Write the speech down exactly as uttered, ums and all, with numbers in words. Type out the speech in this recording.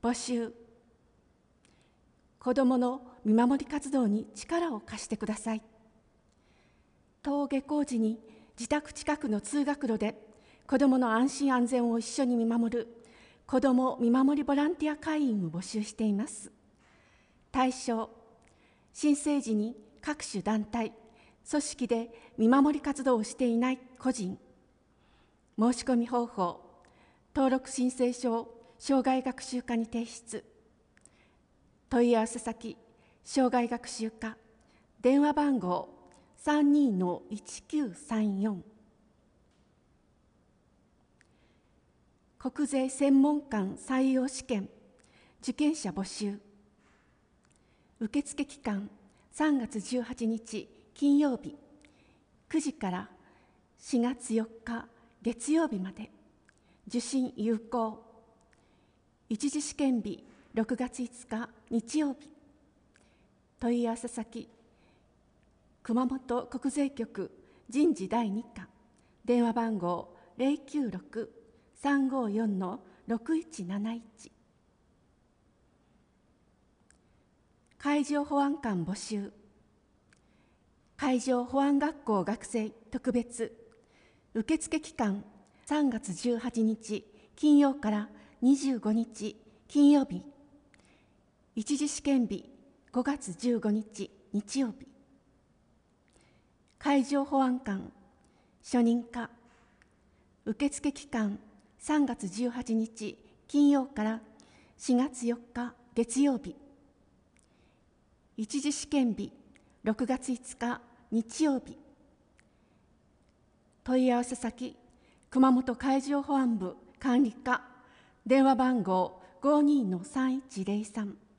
募集。子どもの見守り活動に力を貸してください。登下校時に自宅近くの通学路で子どもの安心安全を一緒に見守る子ども見守りボランティア会員を募集しています。対象、新生児に各種団体、組織で見守り活動をしていない個人。申し込み方法、登録申請書を障害学習課に提出。問い合わせ先、障害学習課、電話番号 さんにーのいちきゅうさんよん。国税専門官採用試験、受験者募集。受付期間、さんがつじゅうはちにち金曜日、くじからしがつよっか月曜日まで。受信有効。一次試験日、ろくがついつか日曜日。問い合わせ先、熊本国税局人事だいに課、電話番号 ゼロきゅうろく さんごよん ろくいちなないち。海上保安官募集。海上保安学校学生特別。受付期間、さんがつじゅうはちにち金曜からにじゅうごにち金曜日。一次試験日、ごがつじゅうごにち日曜日。海上保安官初任科。受付期間、さんがつじゅうはちにち金曜からしがつよっか月曜日。一次試験日、ろくがついつか日曜日。問い合わせ先、熊本海上保安部管理課、電話番号 ごにーのさんいちゼロさん。